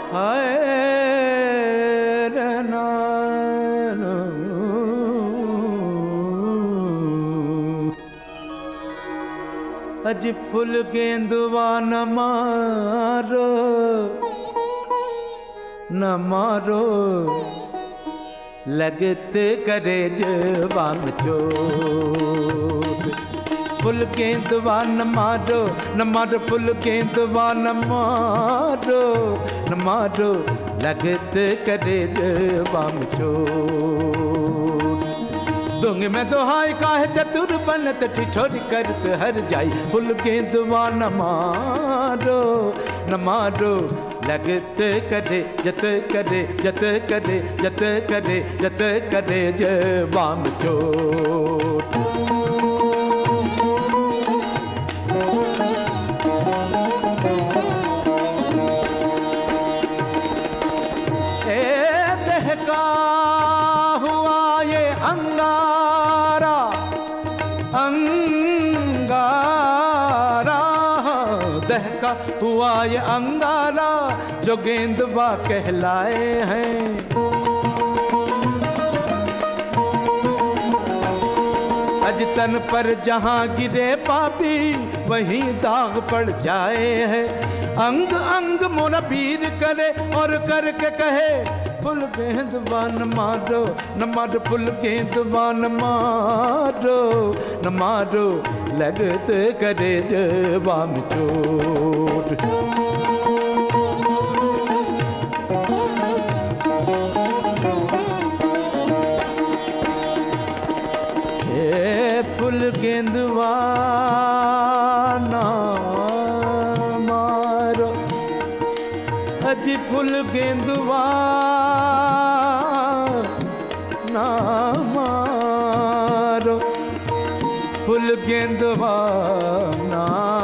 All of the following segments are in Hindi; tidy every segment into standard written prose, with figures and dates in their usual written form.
हाय रनानो अज फुल गेंदवा न मारो न मारो लगत करे जवान चोट फुल गेंदवा न मारो फुल गेंदवा न मारो लगत करे जवान चोट दूंग में दोहाई काहे चतुर बनत ठिठोरी करत हर जाई फुल गेंदवा न मारो लगत करे जत करे जत करे जत करे जत करे जवान चोट ए दहका हुआ ये अंगारा अंगारा दहका हुआ ये अंगारा जो गेंदवा कहलाए हैं अज तन पर जहां गिरे पापी वहीं दाग पड़ जाए है अंग अंग मोरा पीर करे और करके कहे फुल गेंदवा न मारो फुल गेंदवा न मारो लगत करे जवान चोट फुल गेंदवा ना मारो अजी फुल गेंदवा ना मारो फुल गेंदवा ना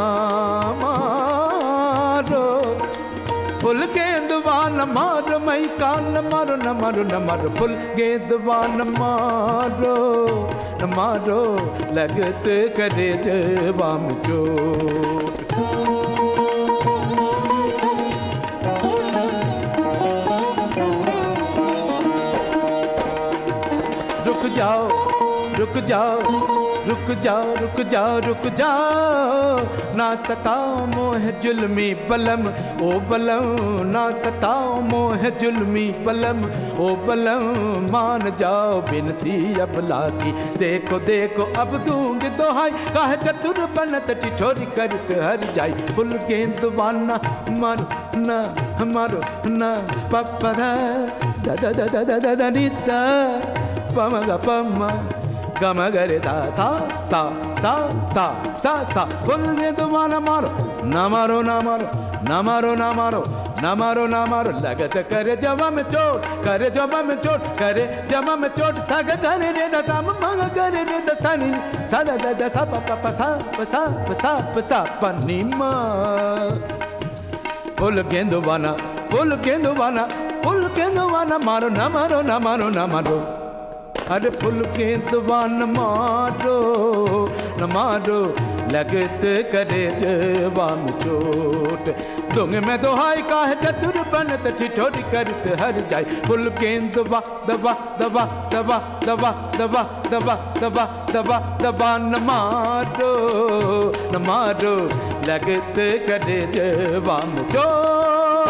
मारो फुल गेंदवा न मारो मई का न मारो फुल गेंदवा न मारो लगत करे जवान चोट रुक जाओ रुक जाओ रुक जाओ रुक जाओ रुक जाओ ना सताओ मोह जुल्मी बलम ओ बलम ना सताओ मोह जुल्मी बलम ओ बलम मान जाओ बिनती अब लागी देखो देखो अब दूंगी दोहाई काहे चतुर बनत ठिठोरी करत हर जाई फुल गेंदवा न मारो न पपदा दा दा दा दा दा दा नीता पमगा पम्मा गमगरे सा सा सा सा सा सा सा फुल गेंदवा न मारो न मारो लगत करे जवा में चोट करे जवा में चोट करे जवा में चोट सग करे रे दा मंग करे रे दा सनी सा दा दा सा प प सा प सा प सा प सा पनी मा फुल गेंदवा न मारो न मारो अरे फुल गेंदवा न मारो लगत करे जवान चोट दूंग में दोहाई काहे चतुर बनत ठिठोरी करत हर जाई फुल गेंदवा दबा दबा दबा दबा दबा दबा दबा दबा दबा न मारो लगत करे जवान चोट